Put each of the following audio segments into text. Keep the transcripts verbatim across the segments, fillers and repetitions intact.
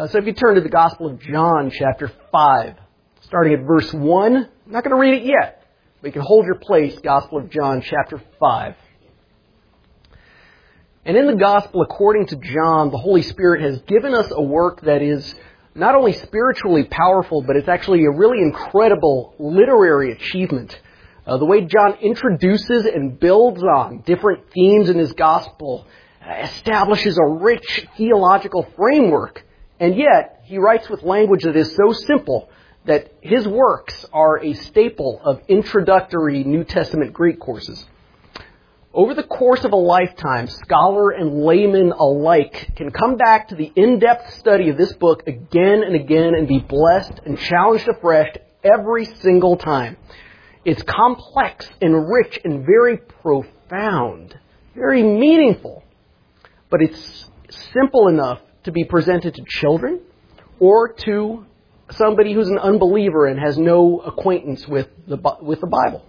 Uh, so if you turn to the Gospel of John, chapter five, starting at verse one, I'm not going to read it yet, but you can hold your place, Gospel of John, chapter five. And in the Gospel, according to John, the Holy Spirit has given us a work that is not only spiritually powerful, but it's actually a really incredible literary achievement. Uh, the way John introduces and builds on different themes in his Gospel uh, establishes a rich theological framework. And yet, he writes with language that is so simple that his works are a staple of introductory New Testament Greek courses. Over the course of a lifetime, scholar and layman alike can come back to the in-depth study of this book again and again and be blessed and challenged afresh every single time. It's complex and rich and very profound, very meaningful, but it's simple enough to be presented to children or to somebody who's an unbeliever and has no acquaintance with the, with the Bible.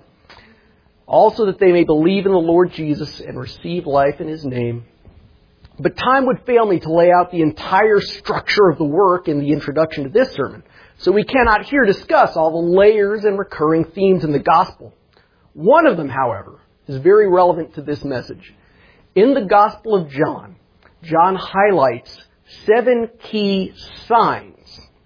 Also that they may believe in the Lord Jesus and receive life in His name. But time would fail me to lay out the entire structure of the work in the introduction to this sermon. So we cannot here discuss all the layers and recurring themes in the Gospel. One of them, however, is very relevant to this message. In the Gospel of John, John highlights seven key signs.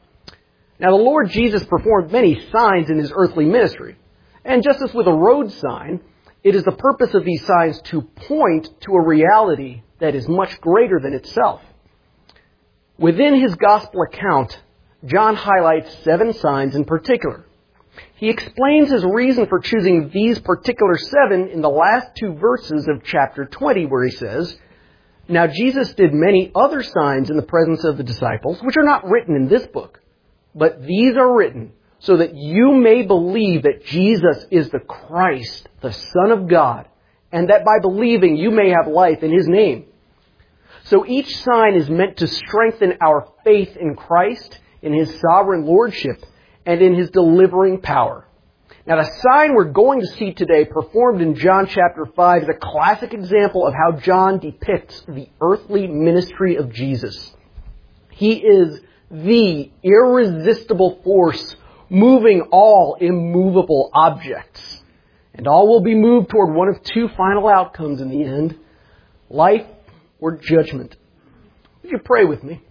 Now, the Lord Jesus performed many signs in His earthly ministry. And just as with a road sign, it is the purpose of these signs to point to a reality that is much greater than itself. Within his gospel account, John highlights seven signs in particular. He explains his reason for choosing these particular seven in the last two verses of chapter twenty, where he says, "Now Jesus did many other signs in the presence of the disciples, which are not written in this book, but these are written so that you may believe that Jesus is the Christ, the Son of God, and that by believing you may have life in His name." So each sign is meant to strengthen our faith in Christ, in His sovereign lordship, and in His delivering power. Now, the sign we're going to see today, performed in John chapter five, is a classic example of how John depicts the earthly ministry of Jesus. He is the irresistible force moving all immovable objects. And all will be moved toward one of two final outcomes in the end: life or judgment. Would you pray with me?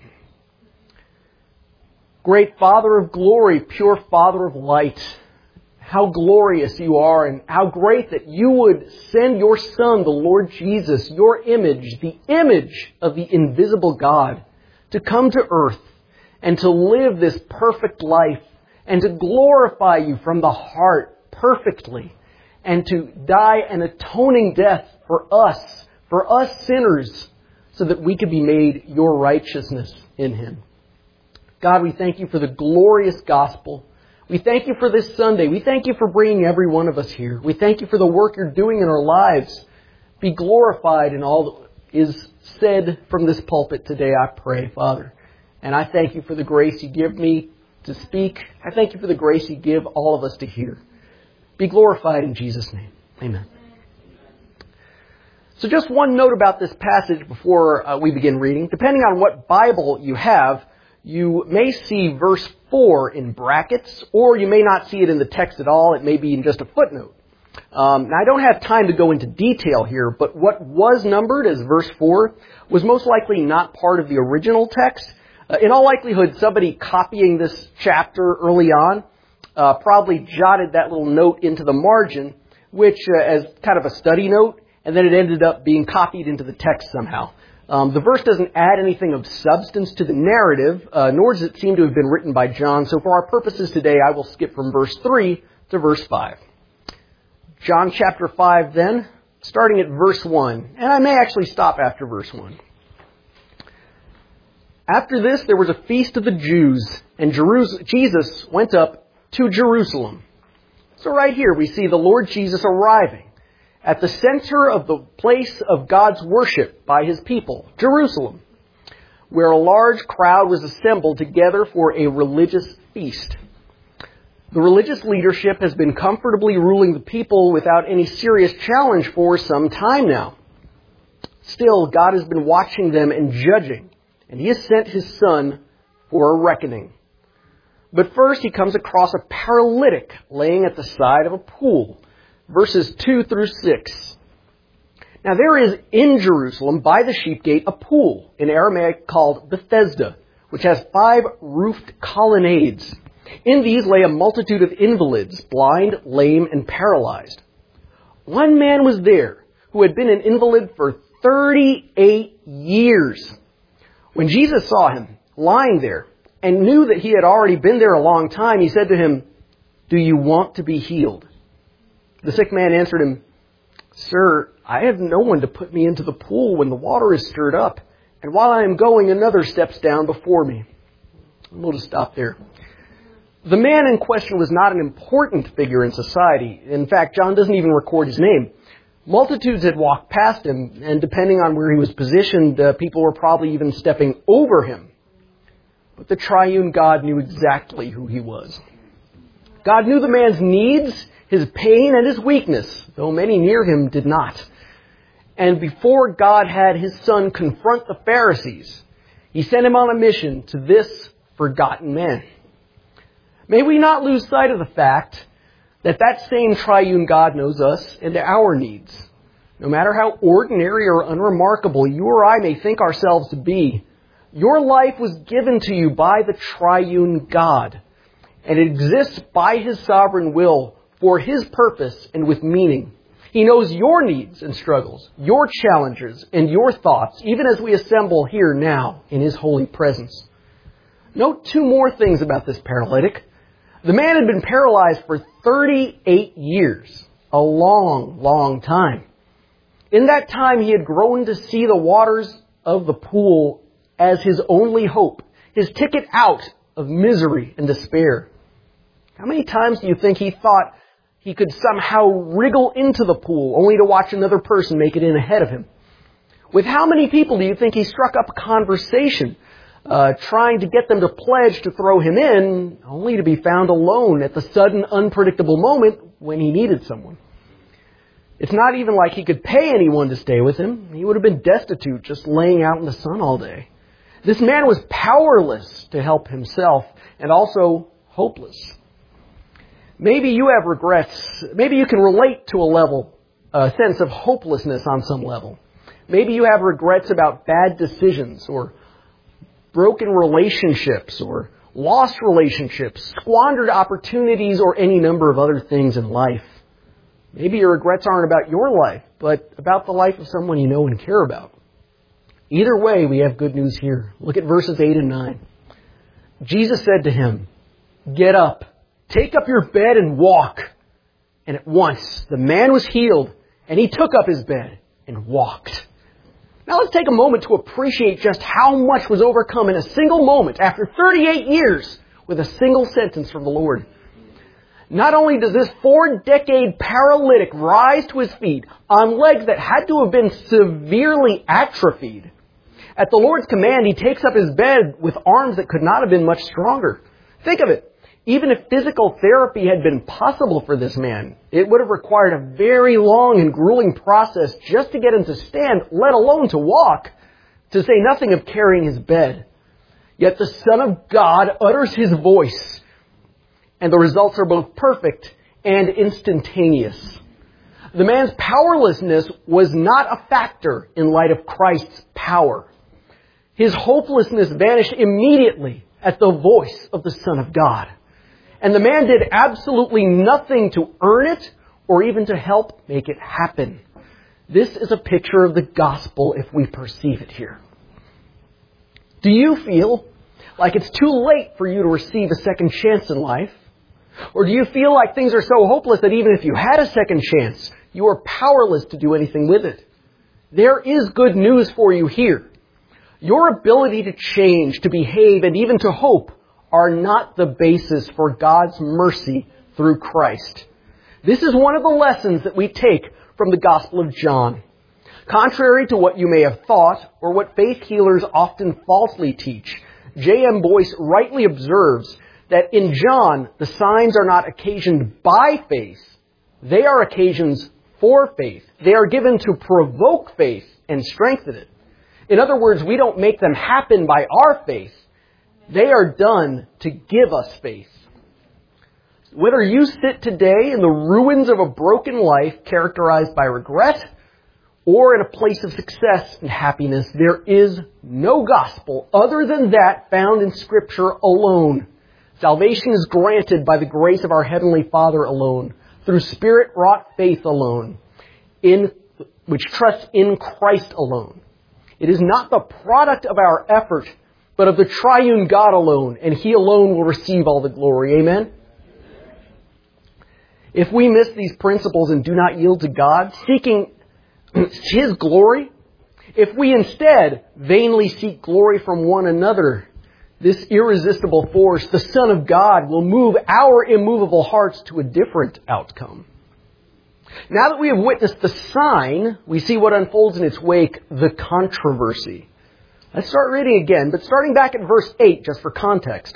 Great Father of glory, pure Father of light, how glorious you are, and how great that you would send your Son, the Lord Jesus, your image, the image of the invisible God, to come to earth and to live this perfect life, and to glorify you from the heart perfectly, and to die an atoning death for us, for us sinners, so that we could be made your righteousness in Him. God, we thank you for the glorious gospel. We thank you for this Sunday. We thank you for bringing every one of us here. We thank you for the work you're doing in our lives. Be glorified in all that is said from this pulpit today, I pray, Father. And I thank you for the grace you give me to speak. I thank you for the grace you give all of us to hear. Be glorified in Jesus' name. Amen. So just one note about this passage before uh, we begin reading. Depending on what Bible you have, you may see verse four in brackets, or you may not see it in the text at all. It may be in just a footnote. Um, now, I don't have time to go into detail here, but what was numbered as verse four was most likely not part of the original text. Uh, in all likelihood, somebody copying this chapter early on uh, probably jotted that little note into the margin, which uh, as kind of a study note, and then it ended up being copied into the text somehow. Um, the verse doesn't add anything of substance to the narrative, uh, nor does it seem to have been written by John. So for our purposes today, I will skip from verse three to verse five. John chapter five then, starting at verse one. And I may actually stop after verse one. After this, there was a feast of the Jews, and Jerus- Jesus went up to Jerusalem. So right here, we see the Lord Jesus arriving at the center of the place of God's worship by His people, Jerusalem, where a large crowd was assembled together for a religious feast. The religious leadership has been comfortably ruling the people without any serious challenge for some time now. Still, God has been watching them and judging, and He has sent His Son for a reckoning. But first he comes across a paralytic laying at the side of a pool. Verses two through six. Now there is in Jerusalem by the sheep gate a pool in Aramaic called Bethesda, which has five roofed colonnades. In these lay a multitude of invalids, blind, lame, and paralyzed. One man was there who had been an invalid for thirty-eight years. When Jesus saw him lying there and knew that he had already been there a long time, he said to him, "Do you want to be healed?" The sick man answered him, "Sir, I have no one to put me into the pool when the water is stirred up, and while I am going, another steps down before me." We'll just stop there. The man in question was not an important figure in society. In fact, John doesn't even record his name. Multitudes had walked past him, and depending on where he was positioned, uh, people were probably even stepping over him. But the triune God knew exactly who he was. God knew the man's needs, his pain, and his weakness, though many near him did not. And before God had his Son confront the Pharisees, he sent him on a mission to this forgotten man. May we not lose sight of the fact that that same triune God knows us and our needs. No matter how ordinary or unremarkable you or I may think ourselves to be, your life was given to you by the triune God, and it exists by his sovereign will for his purpose and with meaning. He knows your needs and struggles, your challenges and your thoughts, even as we assemble here now in his holy presence. Note two more things about this paralytic. The man had been paralyzed for thirty-eight years, a long, long time. In that time, he had grown to see the waters of the pool as his only hope, his ticket out of misery and despair. How many times do you think he thought he could somehow wriggle into the pool only to watch another person make it in ahead of him? With how many people do you think he struck up a conversation, uh, trying to get them to pledge to throw him in, only to be found alone at the sudden, unpredictable moment when he needed someone? It's not even like he could pay anyone to stay with him. He would have been destitute just laying out in the sun all day. This man was powerless to help himself and also hopeless. Maybe you have regrets. Maybe you can relate to a level, a sense of hopelessness on some level. Maybe you have regrets about bad decisions or broken relationships or lost relationships, squandered opportunities, or any number of other things in life. Maybe your regrets aren't about your life, but about the life of someone you know and care about. Either way, we have good news here. Look at verses eight and nine. Jesus said to him, "Get up, take up your bed and walk." And at once the man was healed, and he took up his bed and walked. Now let's take a moment to appreciate just how much was overcome in a single moment after thirty-eight years with a single sentence from the Lord. Not only does this four-decade paralytic rise to his feet on legs that had to have been severely atrophied, at the Lord's command, he takes up his bed with arms that could not have been much stronger. Think of it. Even if physical therapy had been possible for this man, it would have required a very long and grueling process just to get him to stand, let alone to walk, to say nothing of carrying his bed. Yet the Son of God utters his voice, and the results are both perfect and instantaneous. The man's powerlessness was not a factor in light of Christ's power. His hopelessness vanished immediately at the voice of the Son of God. And the man did absolutely nothing to earn it or even to help make it happen. This is a picture of the gospel if we perceive it here. Do you feel like it's too late for you to receive a second chance in life? Or do you feel like things are so hopeless that even if you had a second chance, you are powerless to do anything with it? There is good news for you here. Your ability to change, to behave, and even to hope are not the basis for God's mercy through Christ. This is one of the lessons that we take from the Gospel of John. Contrary to what you may have thought, or what faith healers often falsely teach, J M Boyce rightly observes that in John, the signs are not occasioned by faith. They are occasions for faith. They are given to provoke faith and strengthen it. In other words, we don't make them happen by our faith. They are done to give us faith. Whether you sit today in the ruins of a broken life characterized by regret, or in a place of success and happiness, there is no gospel other than that found in Scripture alone. Salvation is granted by the grace of our Heavenly Father alone, through Spirit-wrought faith alone, in which trusts in Christ alone. It is not the product of our effort, but of the triune God alone, and He alone will receive all the glory. Amen? If we miss these principles and do not yield to God, seeking His glory, if we instead vainly seek glory from one another, this irresistible force, the Son of God, will move our immovable hearts to a different outcome. Now that we have witnessed the sign, we see what unfolds in its wake, the controversy. Let's start reading again, but starting back at verse eight, just for context.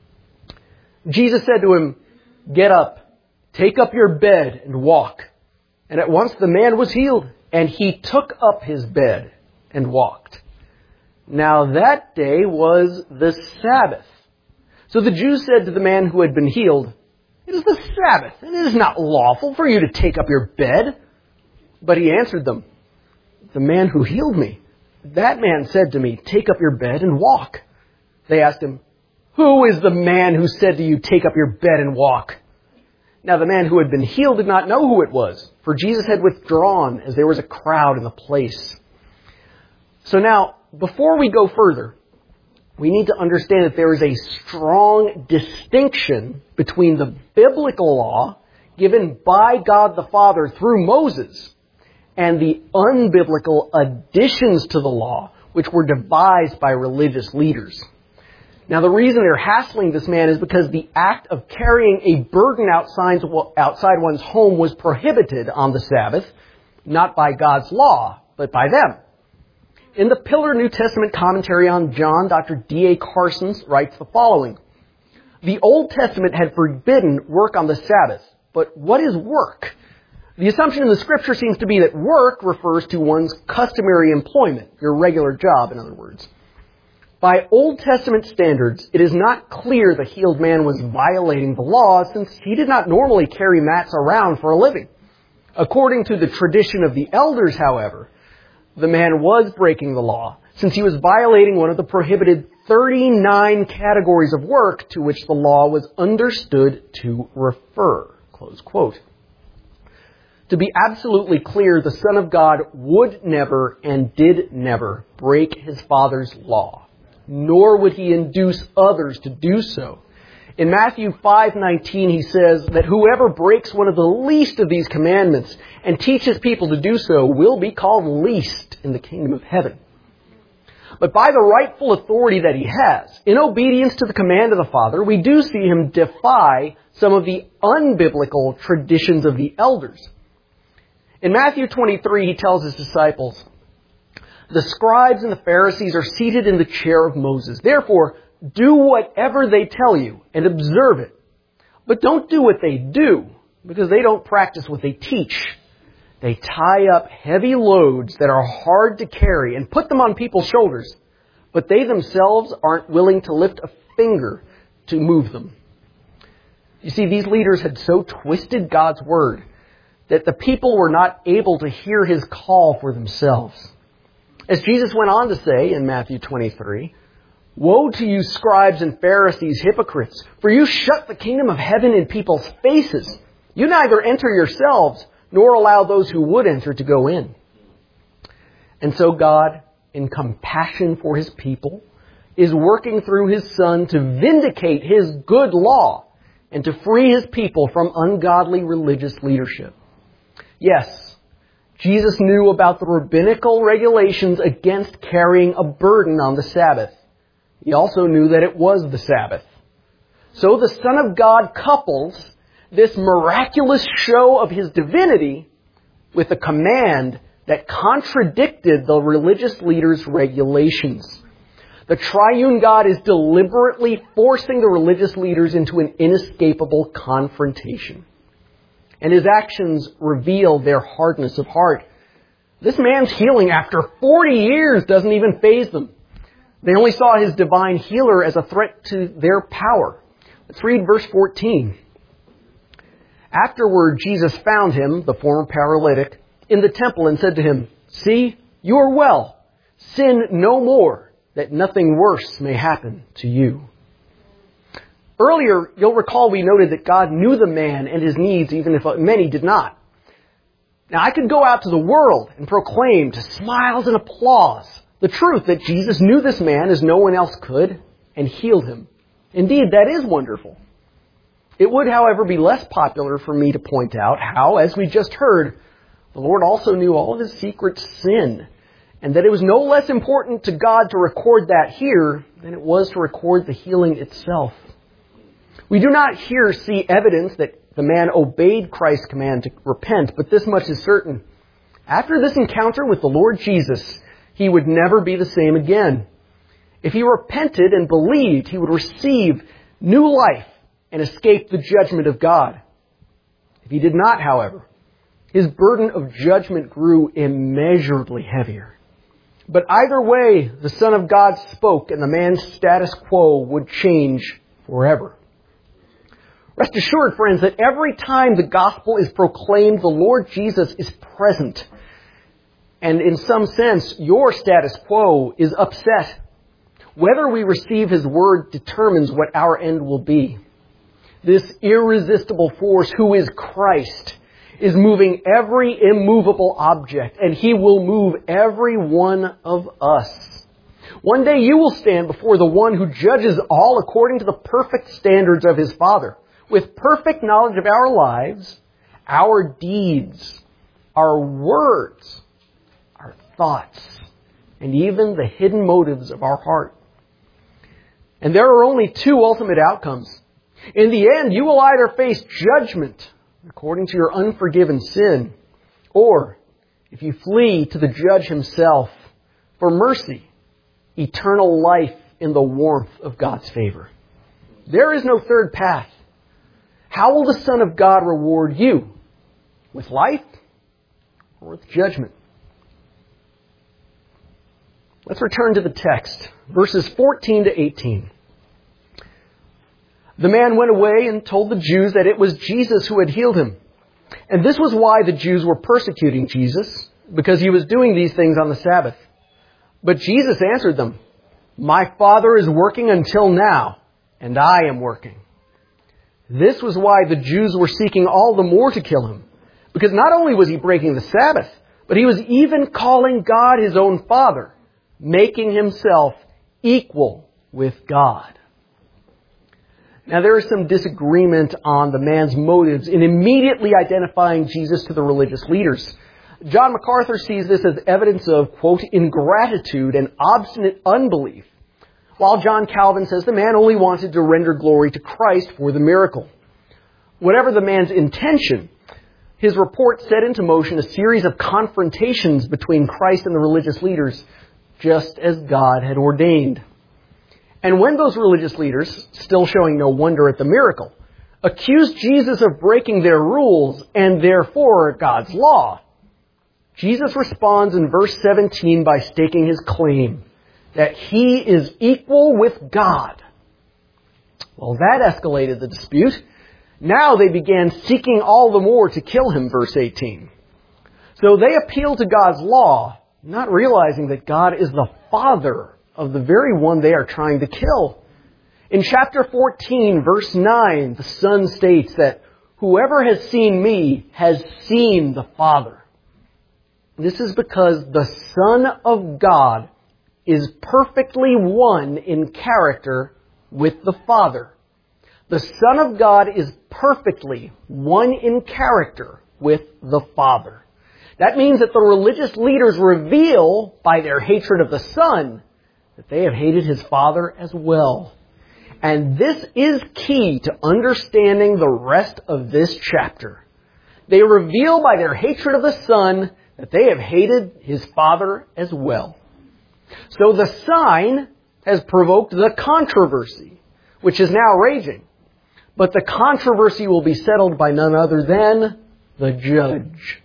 Jesus said to him, "Get up, take up your bed and walk." And at once the man was healed, and he took up his bed and walked. Now that day was the Sabbath. So the Jews said to the man who had been healed, "It is the Sabbath, and it is not lawful for you to take up your bed." But he answered them, "The man who healed me, that man said to me, 'Take up your bed and walk.'" They asked him, "Who is the man who said to you, 'Take up your bed and walk'?" Now the man who had been healed did not know who it was, for Jesus had withdrawn as there was a crowd in the place. So now, before we go further, we need to understand that there is a strong distinction between the biblical law given by God the Father through Moses and the unbiblical additions to the law which were devised by religious leaders. Now, the reason they're hassling this man is because the act of carrying a burden outside, outside one's home was prohibited on the Sabbath, not by God's law, but by them. In the Pillar New Testament commentary on John, Doctor D A Carson writes the following: "The Old Testament had forbidden work on the Sabbath, but what is work? The assumption in the Scripture seems to be that work refers to one's customary employment, your regular job, in other words. By Old Testament standards, it is not clear the healed man was violating the law, since he did not normally carry mats around for a living. According to the tradition of the elders, however, the man was breaking the law, since he was violating one of the prohibited thirty-nine categories of work to which the law was understood to refer." Close quote. To be absolutely clear, the Son of God would never and did never break His Father's law, nor would He induce others to do so. In Matthew five nineteen, He says that whoever breaks one of the least of these commandments and teaches people to do so will be called least in the kingdom of heaven. But by the rightful authority that He has, in obedience to the command of the Father, we do see Him defy some of the unbiblical traditions of the elders. In Matthew twenty-three, He tells His disciples, "The scribes and the Pharisees are seated in the chair of Moses. Therefore, do whatever they tell you and observe it. But don't do what they do, because they don't practice what they teach. They tie up heavy loads that are hard to carry and put them on people's shoulders, but they themselves aren't willing to lift a finger to move them." You see, these leaders had so twisted God's word that the people were not able to hear His call for themselves. As Jesus went on to say in Matthew twenty-three, "Woe to you, scribes and Pharisees, hypocrites, for you shut the kingdom of heaven in people's faces. You neither enter yourselves, nor allow those who would enter to go in." And so God, in compassion for His people, is working through His Son to vindicate His good law and to free His people from ungodly religious leadership. Yes, Jesus knew about the rabbinical regulations against carrying a burden on the Sabbath. He also knew that it was the Sabbath. So the Son of God couples this miraculous show of His divinity with a command that contradicted the religious leaders' regulations. The triune God is deliberately forcing the religious leaders into an inescapable confrontation. And His actions reveal their hardness of heart. This man's healing after forty years doesn't even faze them. They only saw his divine healer as a threat to their power. Let's read verse fourteen. Afterward, Jesus found him, the former paralytic, in the temple and said to him, "See, you are well. Sin no more, that nothing worse may happen to you." Earlier, you'll recall we noted that God knew the man and his needs, even if many did not. Now, I could go out to the world and proclaim to smiles and applause the truth that Jesus knew this man as no one else could and healed him. Indeed, that is wonderful. It would, however, be less popular for me to point out how, as we just heard, the Lord also knew all of his secret sin, and that it was no less important to God to record that here than it was to record the healing itself. We do not here see evidence that the man obeyed Christ's command to repent, but this much is certain. After this encounter with the Lord Jesus, he would never be the same again. If he repented and believed, he would receive new life and escape the judgment of God. If he did not, however, his burden of judgment grew immeasurably heavier. But either way, the Son of God spoke, and the man's status quo would change forever. Rest assured, friends, that every time the gospel is proclaimed, the Lord Jesus is present. And in some sense, your status quo is upset. Whether we receive his word determines what our end will be. This irresistible force, who is Christ, is moving every immovable object, and he will move every one of us. One day you will stand before the one who judges all according to the perfect standards of his Father, with perfect knowledge of our lives, our deeds, our words, our thoughts, and even the hidden motives of our heart. And there are only two ultimate outcomes. In the end, you will either face judgment according to your unforgiven sin, or, if you flee to the judge himself, for mercy, eternal life in the warmth of God's favor. There is no third path. How will the Son of God reward you? With life or with judgment? Let's return to the text, verses fourteen to eighteen. The man went away and told the Jews that it was Jesus who had healed him. And this was why the Jews were persecuting Jesus, because he was doing these things on the Sabbath. But Jesus answered them, "My Father is working until now, and I am working." This was why the Jews were seeking all the more to kill him, because not only was he breaking the Sabbath, but he was even calling God his own Father, making himself equal with God. Now, there is some disagreement on the man's motives in immediately identifying Jesus to the religious leaders. John MacArthur sees this as evidence of, quote, ingratitude and obstinate unbelief, while John Calvin says the man only wanted to render glory to Christ for the miracle. Whatever the man's intention, his report set into motion a series of confrontations between Christ and the religious leaders, just as God had ordained. And when those religious leaders, still showing no wonder at the miracle, accused Jesus of breaking their rules and therefore God's law, Jesus responds in verse seventeen by stating his claim that he is equal with God. Well, that escalated the dispute. Now they began seeking all the more to kill him, verse eighteen. So they appealed to God's law, not realizing that God is the Father of the very one they are trying to kill. In chapter fourteen, verse nine, the Son states that whoever has seen me has seen the Father. This is because the Son of God is perfectly one in character with the Father. The Son of God is perfectly one in character with the Father. That means that the religious leaders reveal, by their hatred of the Son, that they have hated his Father as well. And this is key to understanding the rest of this chapter. They reveal by their hatred of the Son that they have hated his Father as well. So the sign has provoked the controversy, which is now raging. But the controversy will be settled by none other than the judge.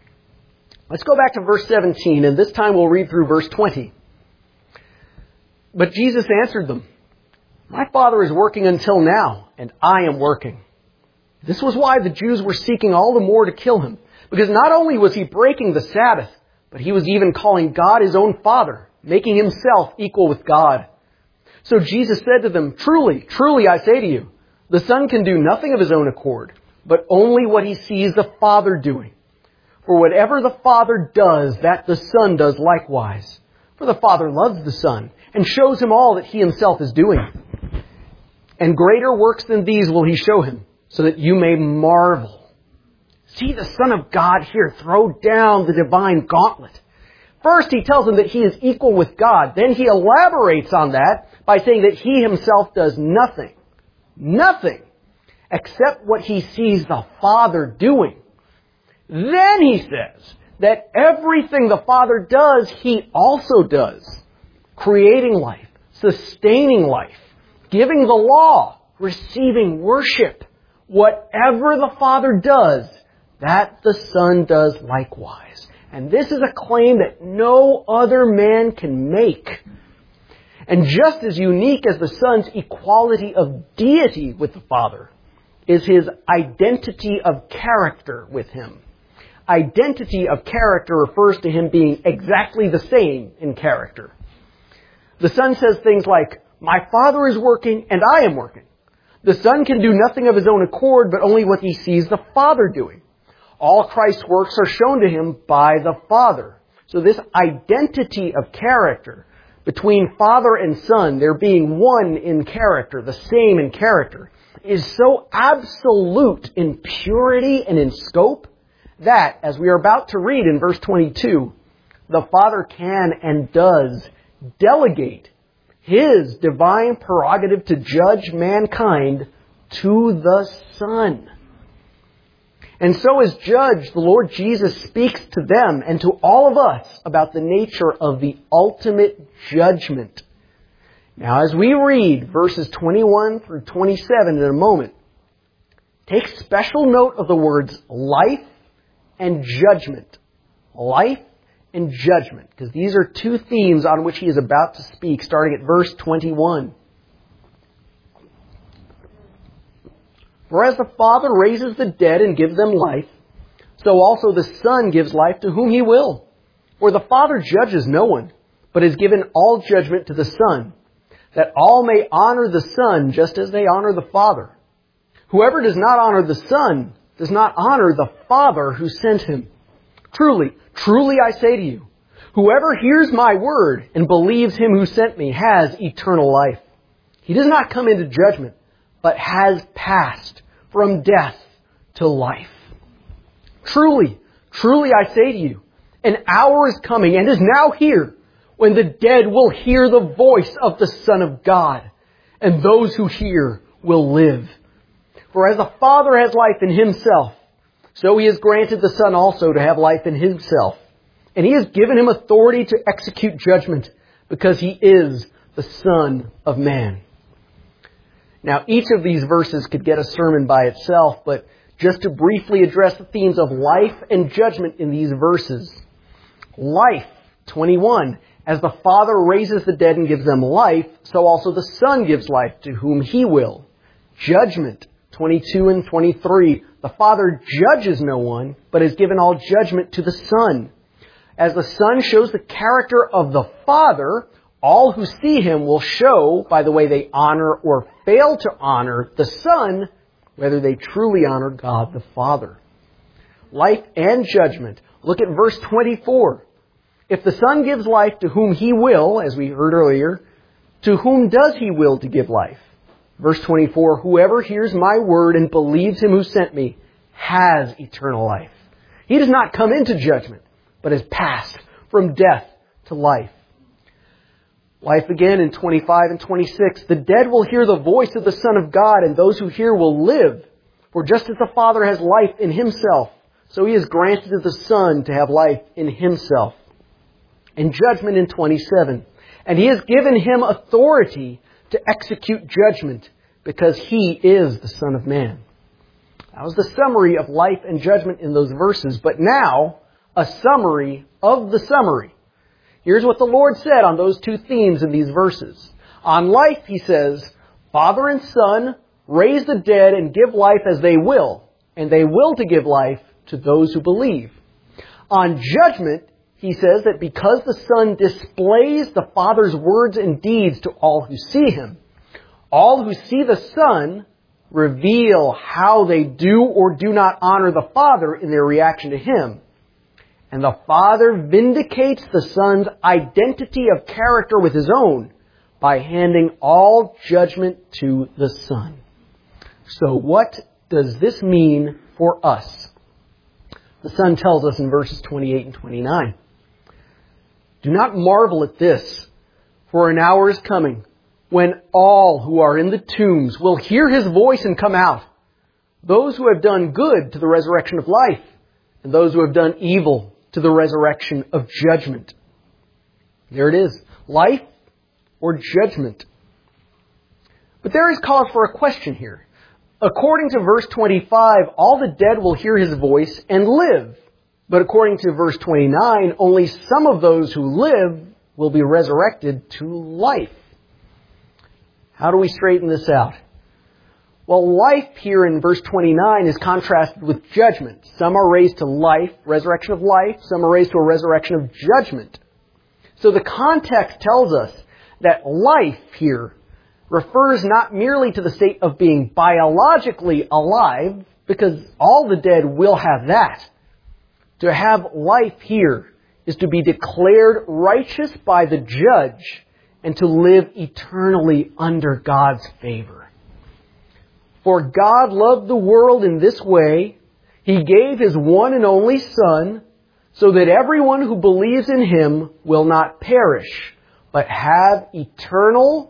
Let's go back to verse seventeen, and this time we'll read through verse twenty. But Jesus answered them, "My Father is working until now, and I am working." This was why the Jews were seeking all the more to kill him, because not only was he breaking the Sabbath, but he was even calling God his own Father, making himself equal with God. So Jesus said to them, "Truly, truly I say to you, the Son can do nothing of his own accord, but only what he sees the Father doing. For whatever the Father does, that the Son does likewise. For the Father loves the Son, and shows him all that he himself is doing. And greater works than these will he show him, so that you may marvel." See the Son of God here throw down the divine gauntlet. First, he tells them that he is equal with God. Then he elaborates on that by saying that he himself does nothing, nothing, except what he sees the Father doing. Then he says that everything the Father does, he also does. Creating life, sustaining life, giving the law, receiving worship. Whatever the Father does, that the Son does likewise. And this is a claim that no other man can make. And just as unique as the Son's equality of deity with the Father is his identity of character with him. Identity of character refers to him being exactly the same in character. The Son says things like, "My Father is working and I am working." The Son can do nothing of his own accord, but only what he sees the Father doing. All Christ's works are shown to him by the Father. So this identity of character between Father and Son, there being one in character, the same in character, is so absolute in purity and in scope that, as we are about to read in verse twenty-two, the Father can and does delegate his divine prerogative to judge mankind to the Son. And so as judge, the Lord Jesus speaks to them and to all of us about the nature of the ultimate judgment. Now, as we read verses twenty-one through twenty-seven in a moment, take special note of the words life and judgment. Life and judgment, because these are two themes on which he is about to speak, starting at verse twenty-one. "For as the Father raises the dead and gives them life, so also the Son gives life to whom he will. For the Father judges no one, but has given all judgment to the Son, that all may honor the Son just as they honor the Father. Whoever does not honor the Son does not honor the Father who sent him. Truly, truly I say to you, whoever hears my word and believes him who sent me has eternal life. He does not come into judgment, but has passed from death to life. Truly, truly I say to you, an hour is coming and is now here when the dead will hear the voice of the Son of God, and those who hear will live. For as the Father has life in himself, so he has granted the Son also to have life in himself. And he has given him authority to execute judgment, because he is the Son of Man." Now, each of these verses could get a sermon by itself, but just to briefly address the themes of life and judgment in these verses. Life, twenty-one. As the Father raises the dead and gives them life, so also the Son gives life to whom he will. Judgment, twenty-two and twenty-three. The Father judges no one, but has given all judgment to the Son. As the Son shows the character of the Father, all who see him will show by the way they honor or fail to honor the Son, whether they truly honor God the Father. Life and judgment. Look at verse twenty-four. If the Son gives life to whom he will, as we heard earlier, to whom does he will to give life? Verse twenty-four, whoever hears my word and believes him who sent me has eternal life. He does not come into judgment, but has passed from death to life. Life again in twenty-five and twenty-six, the dead will hear the voice of the Son of God, and those who hear will live. For just as the Father has life in himself, so he has granted to the Son to have life in himself. And judgment in twenty-seven, and he has given him authority to execute judgment, because he is the Son of Man. That was the summary of life and judgment in those verses, but now a summary of the summary. Here's what the Lord said on those two themes in these verses. On life, He says, Father and Son raise the dead and give life as they will, and they will to give life to those who believe. On judgment, He says that because the Son displays the Father's words and deeds to all who see Him, all who see the Son reveal how they do or do not honor the Father in their reaction to Him. And the Father vindicates the Son's identity of character with His own by handing all judgment to the Son. So what does this mean for us? The Son tells us in verses twenty-eight and twenty-nine. Do not marvel at this, for an hour is coming when all who are in the tombs will hear His voice and come out. Those who have done good to the resurrection of life, and those who have done evil to the resurrection of judgment. There it is. Life or judgment. But there is cause for a question here. According to verse twenty-five, all the dead will hear His voice and live. But according to verse twenty-nine, only some of those who live will be resurrected to life. How do we straighten this out? Well, life here in verse twenty-nine is contrasted with judgment. Some are raised to life, resurrection of life. Some are raised to a resurrection of judgment. So the context tells us that life here refers not merely to the state of being biologically alive, because all the dead will have that. To have life here is to be declared righteous by the judge and to live eternally under God's favor. For God loved the world in this way. He gave His one and only Son, so that everyone who believes in Him will not perish, but have eternal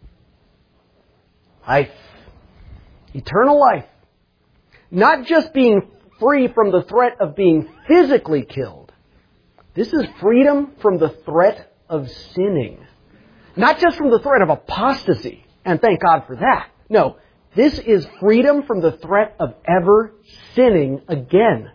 life. Eternal life. Not just being free from the threat of being physically killed. This is freedom from the threat of sinning. Not just from the threat of apostasy, and thank God for that. No, this is freedom from the threat of ever sinning again.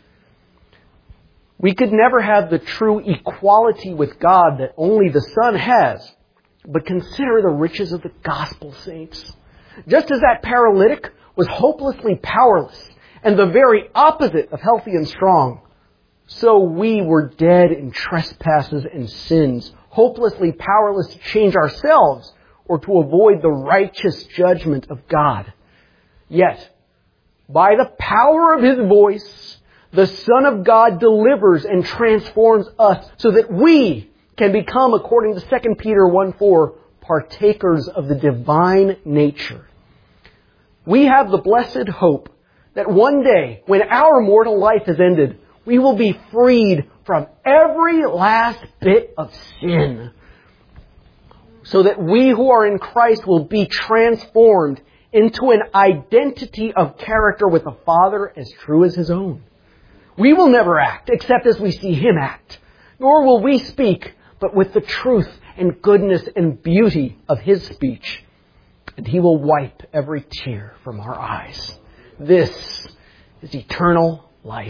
We could never have the true equality with God that only the Son has. But consider the riches of the gospel, saints. Just as that paralytic was hopelessly powerless and the very opposite of healthy and strong, so we were dead in trespasses and sins, hopelessly powerless to change ourselves or to avoid the righteous judgment of God. Yet, by the power of His voice, the Son of God delivers and transforms us so that we can become, according to Second Peter one four, partakers of the divine nature. We have the blessed hope that one day, when our mortal life is ended, we will be freed from every last bit of sin, so that we who are in Christ will be transformed into an identity of character with the Father as true as His own. We will never act except as we see Him act, nor will we speak but with the truth and goodness and beauty of His speech. And He will wipe every tear from our eyes. This is eternal life.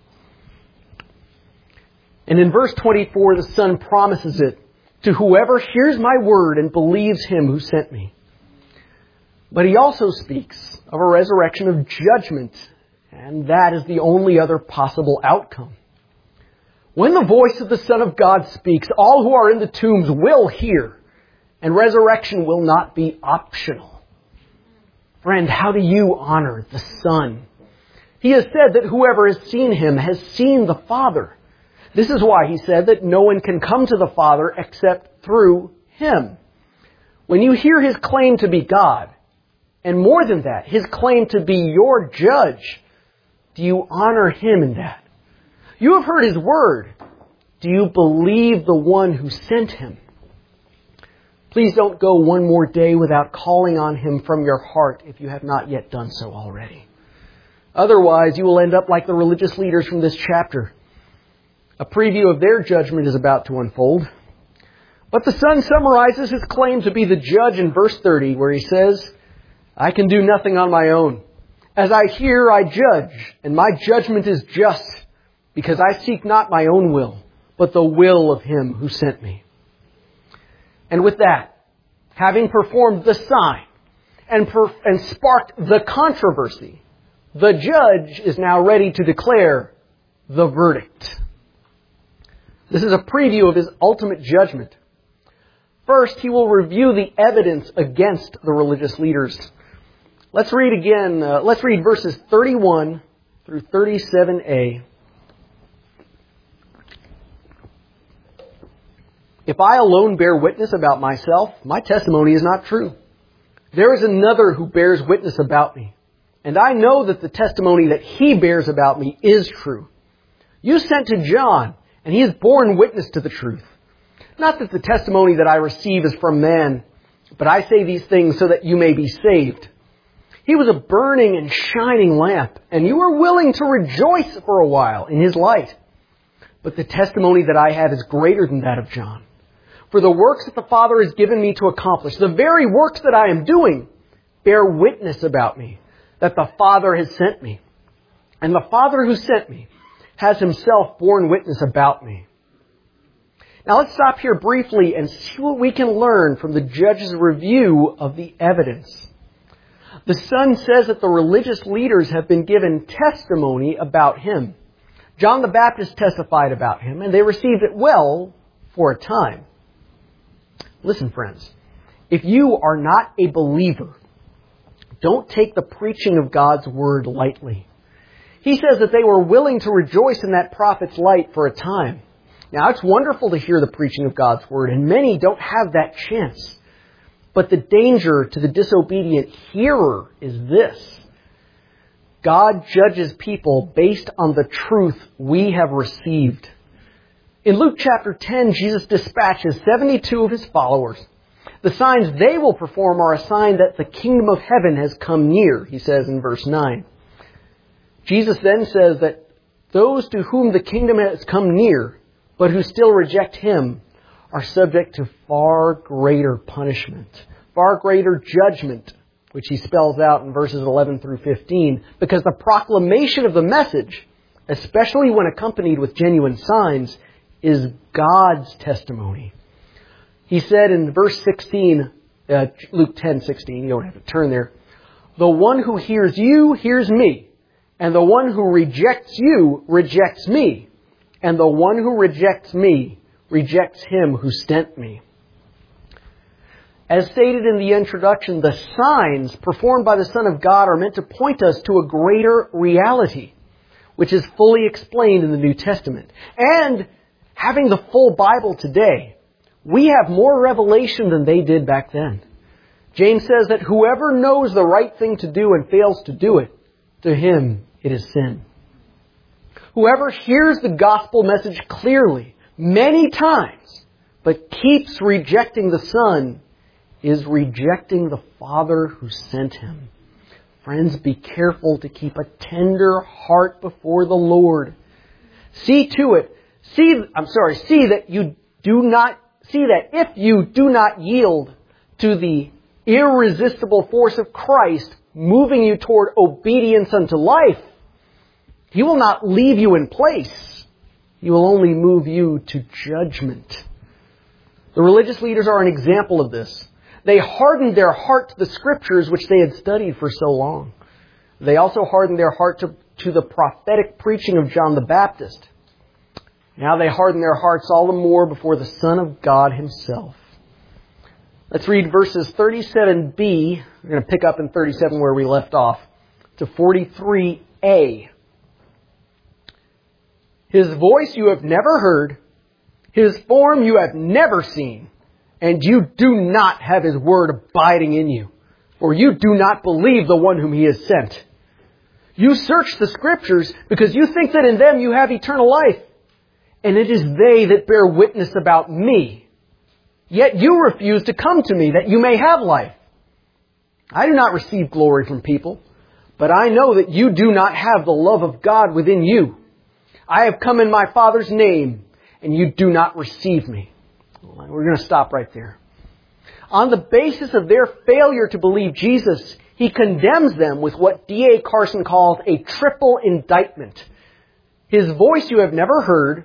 And in verse twenty-four, the Son promises it to whoever hears my word and believes Him who sent me. But He also speaks of a resurrection of judgment, and that is the only other possible outcome. When the voice of the Son of God speaks, all who are in the tombs will hear, and resurrection will not be optional. Friend, how do you honor the Son? He has said that whoever has seen Him has seen the Father. This is why He said that no one can come to the Father except through Him. When you hear His claim to be God, and more than that, His claim to be your judge, do you honor Him in that? You have heard His word. Do you believe the one who sent Him? Please don't go one more day without calling on Him from your heart if you have not yet done so already. Otherwise, you will end up like the religious leaders from this chapter. A preview of their judgment is about to unfold. But the Son summarizes His claim to be the judge in verse thirty, where He says, I can do nothing on my own. As I hear, I judge, and my judgment is just, because I seek not my own will, but the will of Him who sent me. And with that, having performed the sign and, per- and sparked the controversy, the judge is now ready to declare the verdict. This is a preview of His ultimate judgment. First, He will review the evidence against the religious leaders. Let's read again, uh, let's read verses thirty-one through thirty-seven a. If I alone bear witness about myself, my testimony is not true. There is another who bears witness about me, and I know that the testimony that he bears about me is true. You sent to John, and he has borne witness to the truth. Not that the testimony that I receive is from man, but I say these things so that you may be saved. He was a burning and shining lamp, and you were willing to rejoice for a while in his light. But the testimony that I have is greater than that of John. For the works that the Father has given me to accomplish, the very works that I am doing, bear witness about me, that the Father has sent me. And the Father who sent me has Himself borne witness about me. Now let's stop here briefly and see what we can learn from the judge's review of the evidence. The Son says that the religious leaders have been given testimony about Him. John the Baptist testified about Him, and they received it well for a time. Listen, friends, if you are not a believer, don't take the preaching of God's Word lightly. He says that they were willing to rejoice in that prophet's light for a time. Now, it's wonderful to hear the preaching of God's Word, and many don't have that chance. But the danger to the disobedient hearer is this. God judges people based on the truth we have received. In Luke chapter ten, Jesus dispatches seventy-two of His followers. The signs they will perform are a sign that the kingdom of heaven has come near, He says in verse nine. Jesus then says that those to whom the kingdom has come near, but who still reject Him, are subject to far greater punishment, far greater judgment, which He spells out in verses eleven through fifteen, because the proclamation of the message, especially when accompanied with genuine signs, is God's testimony. He said in verse sixteen, uh, Luke ten sixteen, you don't have to turn there, the one who hears you hears me, and the one who rejects you rejects me, and the one who rejects me rejects Him who sent me. As stated in the introduction, the signs performed by the Son of God are meant to point us to a greater reality, which is fully explained in the New Testament. And having the full Bible today, we have more revelation than they did back then. James says that whoever knows the right thing to do and fails to do it, to him it is sin. Whoever hears the gospel message clearly, many times, but keeps rejecting the Son, is rejecting the Father who sent Him. Friends, be careful to keep a tender heart before the Lord. See to it, see, I'm sorry, see that you do not, see that if you do not yield to the irresistible force of Christ moving you toward obedience unto life, He will not leave you in place. He will only move you to judgment. The religious leaders are an example of this. They hardened their heart to the Scriptures which they had studied for so long. They also hardened their heart to, to the prophetic preaching of John the Baptist. Now they harden their hearts all the more before the Son of God Himself. Let's read verses thirty-seven b. We're going to pick up in thirty-seven where we left off, to forty-three a. His voice you have never heard, His form you have never seen, and you do not have His word abiding in you, for you do not believe the one whom He has sent. You search the Scriptures because you think that in them you have eternal life, and it is they that bear witness about me. Yet you refuse to come to me that you may have life. I do not receive glory from people, but I know that you do not have the love of God within you. I have come in my Father's name, and you do not receive me. We're going to stop right there. On the basis of their failure to believe Jesus, He condemns them with what D A Carson calls a triple indictment. His voice you have never heard,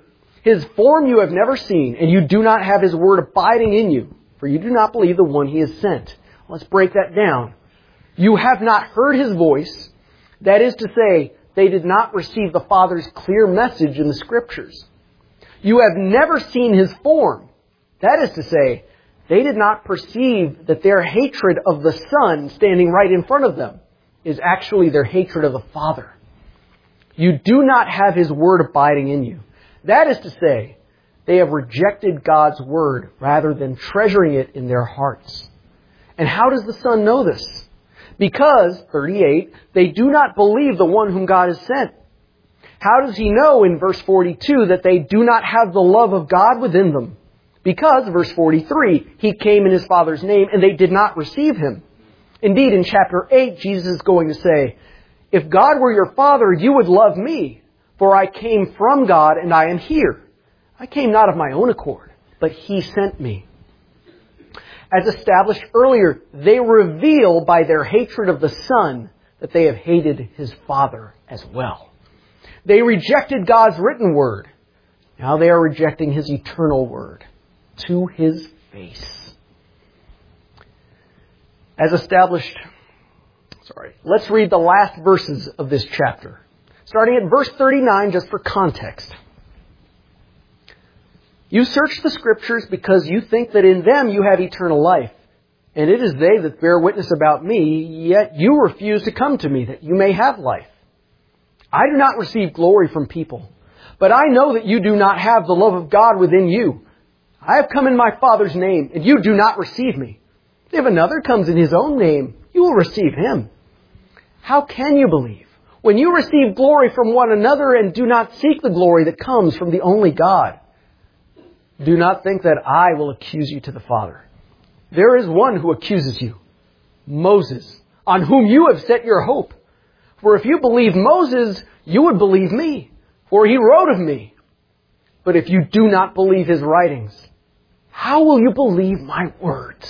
His form you have never seen, and you do not have His word abiding in you, for you do not believe the one He has sent. Let's break that down. You have not heard His voice. That is to say, they did not receive the Father's clear message in the Scriptures. You have never seen His form. That is to say, they did not perceive that their hatred of the Son standing right in front of them is actually their hatred of the Father. You do not have His word abiding in you. That is to say, they have rejected God's word rather than treasuring it in their hearts. And how does the Son know this? Because, thirty-eight, they do not believe the one whom God has sent. How does He know in verse forty-two that they do not have the love of God within them? Because, verse forty-three, He came in His Father's name and they did not receive Him. Indeed, in chapter eight, Jesus is going to say, if God were your Father, you would love me, for I came from God and I am here. I came not of my own accord, but He sent me. As established earlier, they reveal by their hatred of the Son that they have hated His Father as well. They rejected God's written word. Now they are rejecting His eternal word to His face. As established, sorry, let's read the last verses of this chapter. Starting at verse thirty-nine, just for context. You search the Scriptures because you think that in them you have eternal life. And it is they that bear witness about me, yet you refuse to come to me that you may have life. I do not receive glory from people, but I know that you do not have the love of God within you. I have come in my Father's name, and you do not receive me. If another comes in his own name, you will receive him. How can you believe when you receive glory from one another and do not seek the glory that comes from the only God? Do not think that I will accuse you to the Father. There is one who accuses you, Moses, on whom you have set your hope. For if you believe Moses, you would believe me, for he wrote of me. But if you do not believe his writings, how will you believe my words?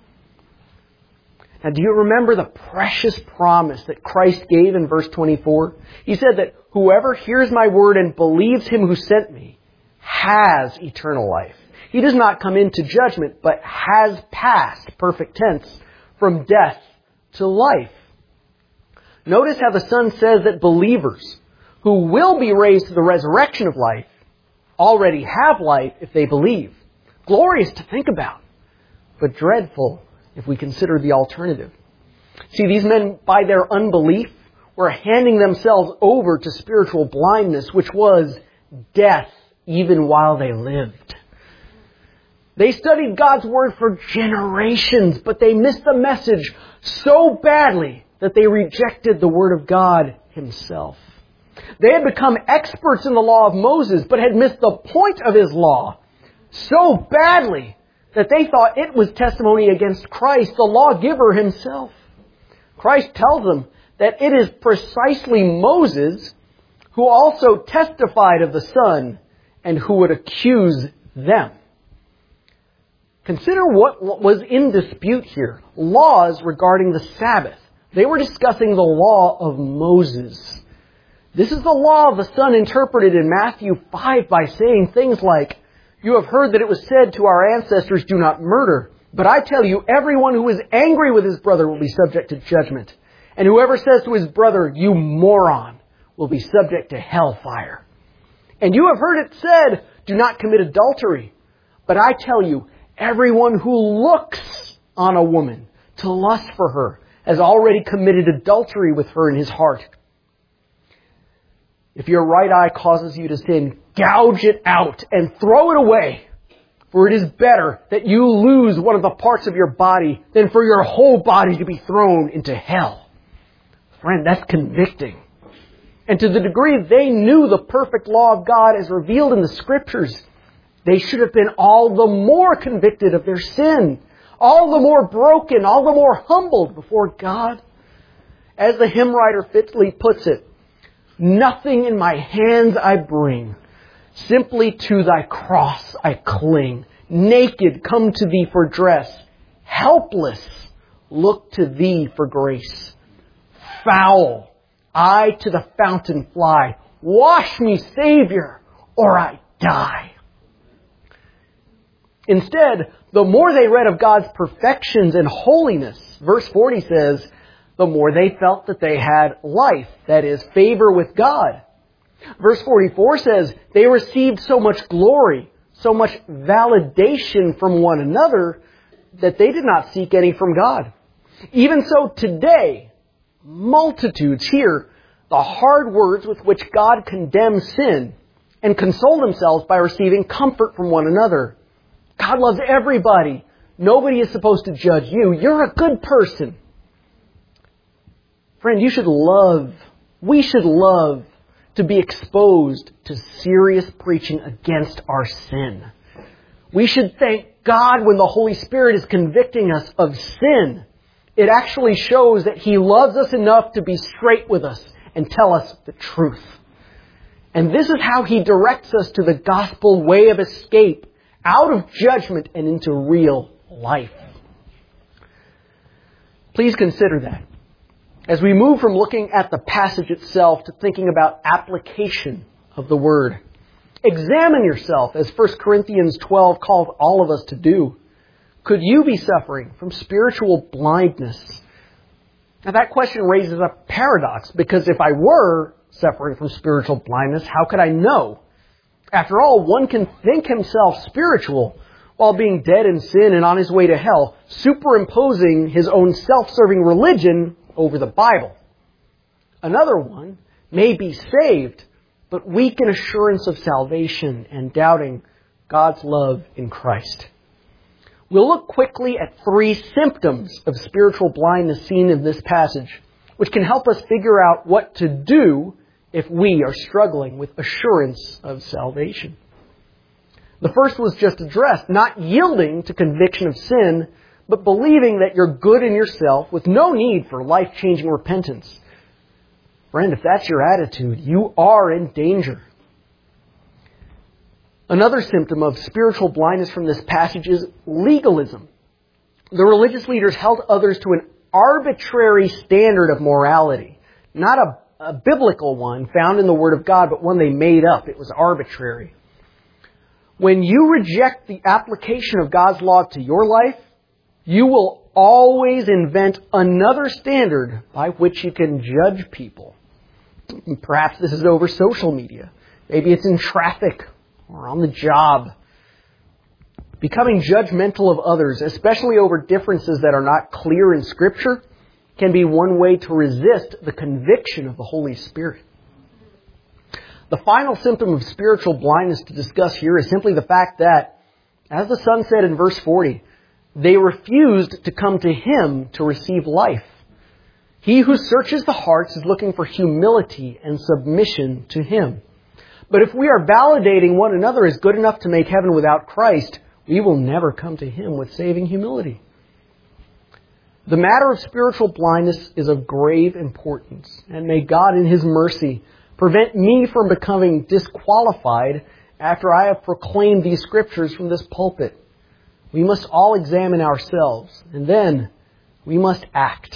Now, do you remember the precious promise that Christ gave in verse twenty-four? He said that whoever hears my word and believes him who sent me has eternal life. He does not come into judgment, but has passed, perfect tense, from death to life. Notice how the Son says that believers who will be raised to the resurrection of life already have life if they believe. Glorious to think about, but dreadful if we consider the alternative. See, these men, by their unbelief, were handing themselves over to spiritual blindness, which was death even while they lived. They studied God's Word for generations, but they missed the message so badly that they rejected the Word of God Himself. They had become experts in the law of Moses, but had missed the point of his law so badly that they thought it was testimony against Christ, the lawgiver Himself. Christ tells them that it is precisely Moses who also testified of the Son and who would accuse them. Consider what was in dispute here. Laws regarding the Sabbath. They were discussing the law of Moses. This is the law of the Son interpreted in Matthew five by saying things like, "You have heard that it was said to our ancestors, 'Do not murder.' But I tell you, everyone who is angry with his brother will be subject to judgment. And whoever says to his brother, 'You moron,' will be subject to hellfire. And you have heard it said, 'Do not commit adultery.' But I tell you, everyone who looks on a woman to lust for her has already committed adultery with her in his heart. If your right eye causes you to sin, gouge it out and throw it away. For it is better that you lose one of the parts of your body than for your whole body to be thrown into hell." Friend, that's convicting. And to the degree they knew the perfect law of God as revealed in the Scriptures, they should have been all the more convicted of their sin, all the more broken, all the more humbled before God. As the hymn writer fitly puts it, "Nothing in my hands I bring, simply to thy cross I cling. Naked come to thee for dress, helpless look to thee for grace. Foul I to the fountain fly, wash me, Savior, or I die. Instead, the more they read of God's perfections and holiness, verse forty says, the more they felt that they had life, that is, favor with God. Verse forty-four says, they received so much glory, so much validation from one another, that they did not seek any from God. Even so, today, multitudes hear the hard words with which God condemns sin and console themselves by receiving comfort from one another. God loves everybody. Nobody is supposed to judge you. You're a good person. Friend, you should love, we should love to be exposed to serious preaching against our sin. We should thank God when the Holy Spirit is convicting us of sin. It actually shows that He loves us enough to be straight with us and tell us the truth. And this is how He directs us to the gospel way of escape out of judgment and into real life. Please consider that. As we move from looking at the passage itself to thinking about application of the Word, examine yourself as First Corinthians twelve called all of us to do. Could you be suffering from spiritual blindness? Now that question raises a paradox, because if I were suffering from spiritual blindness, how could I know? After all, one can think himself spiritual while being dead in sin and on his way to hell, superimposing his own self-serving religion over the Bible. Another one may be saved, but weak in assurance of salvation and doubting God's love in Christ. We'll look quickly at three symptoms of spiritual blindness seen in this passage, which can help us figure out what to do if we are struggling with assurance of salvation. The first was just addressed, not yielding to conviction of sin, but believing that you're good in yourself with no need for life-changing repentance. Friend, if that's your attitude, you are in danger. Another symptom of spiritual blindness from this passage is legalism. The religious leaders held others to an arbitrary standard of morality, not a a biblical one found in the Word of God, but one they made up. It was arbitrary. When you reject the application of God's law to your life, you will always invent another standard by which you can judge people. Perhaps this is over social media. Maybe it's in traffic or on the job. Becoming judgmental of others, especially over differences that are not clear in Scripture, can be one way to resist the conviction of the Holy Spirit. The final symptom of spiritual blindness to discuss here is simply the fact that, as the Son said in verse forty, they refused to come to Him to receive life. He who searches the hearts is looking for humility and submission to Him. But if we are validating one another as good enough to make heaven without Christ, we will never come to Him with saving humility. The matter of spiritual blindness is of grave importance, and may God in His mercy prevent me from becoming disqualified after I have proclaimed these Scriptures from this pulpit. We must all examine ourselves, and then we must act.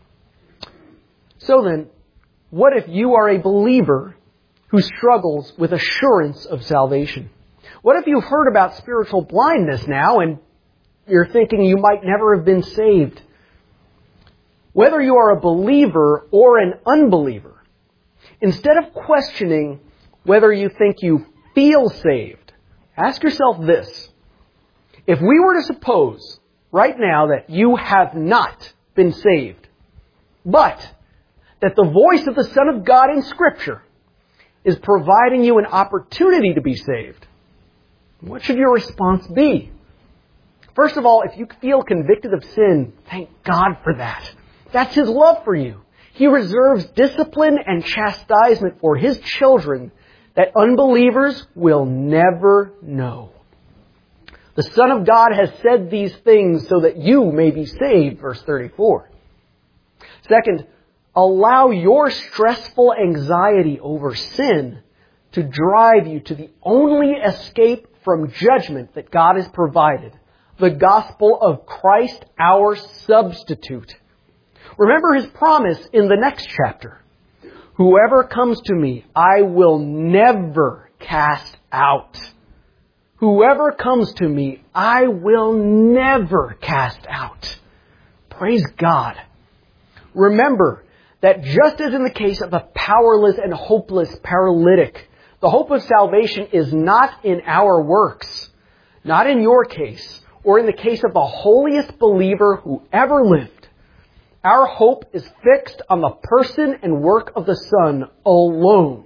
So then, what if you are a believer who struggles with assurance of salvation? What if you've heard about spiritual blindness now and you're thinking you might never have been saved? Whether you are a believer or an unbeliever, instead of questioning whether you think you feel saved, ask yourself this. If we were to suppose right now that you have not been saved, but that the voice of the Son of God in Scripture is providing you an opportunity to be saved, what should your response be? First of all, if you feel convicted of sin, thank God for that. That's His love for you. He reserves discipline and chastisement for His children that unbelievers will never know. The Son of God has said these things so that you may be saved, verse thirty-four. Second, allow your stressful anxiety over sin to drive you to the only escape from judgment that God has provided, the gospel of Christ, our substitute. Remember His promise in the next chapter. Whoever comes to me, I will never cast out. Whoever comes to me, I will never cast out. Praise God. Remember that just as in the case of a powerless and hopeless paralytic, the hope of salvation is not in our works, not in your case, or in the case of the holiest believer who ever lived. Our hope is fixed on the person and work of the Son alone.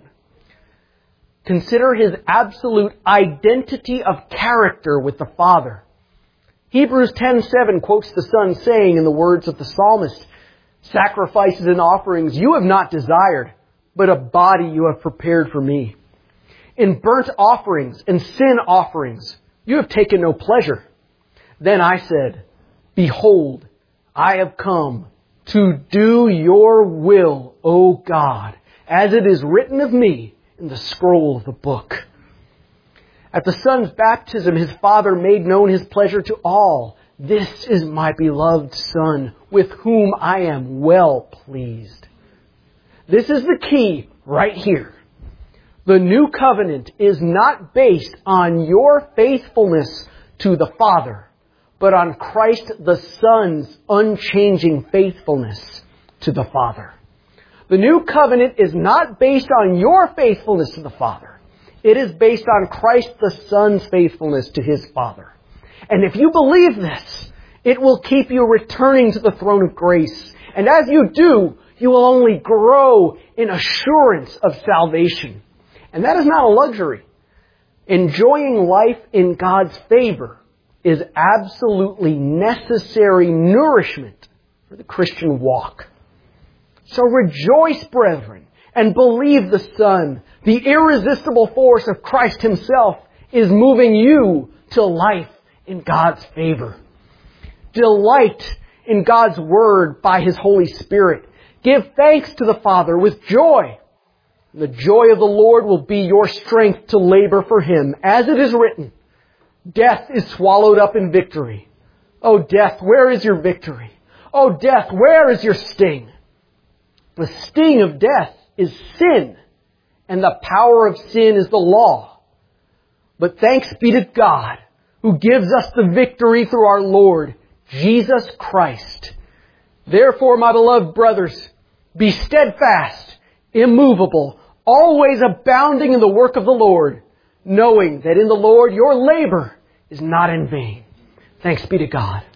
Consider His absolute identity of character with the Father. Hebrews ten seven quotes the Son saying in the words of the psalmist, "Sacrifices and offerings you have not desired, but a body you have prepared for me. In burnt offerings and sin offerings you have taken no pleasure. Then I said, Behold, I have come to do your will, O God, as it is written of me in the scroll of the book." At the Son's baptism, His Father made known His pleasure to all. "This is my beloved Son, with whom I am well pleased." This is the key right here. The new covenant is not based on your faithfulness to the Father, but on Christ the Son's unchanging faithfulness to the Father. The new covenant is not based on your faithfulness to the Father. It is based on Christ the Son's faithfulness to His Father. And if you believe this, it will keep you returning to the throne of grace. And as you do, you will only grow in assurance of salvation. And that is not a luxury. Enjoying life in God's favor is absolutely necessary nourishment for the Christian walk. So rejoice, brethren, and believe the Son, the irresistible force of Christ Himself, is moving you to life in God's favor. Delight in God's Word by His Holy Spirit. Give thanks to the Father with joy. The joy of the Lord will be your strength to labor for Him, as it is written, "Death is swallowed up in victory." O death, where is your victory? O death, where is your sting? The sting of death is sin, and the power of sin is the law. But thanks be to God, who gives us the victory through our Lord, Jesus Christ. Therefore, my beloved brothers, be steadfast, immovable, always abounding in the work of the Lord, knowing that in the Lord your labor is not in vain. Thanks be to God.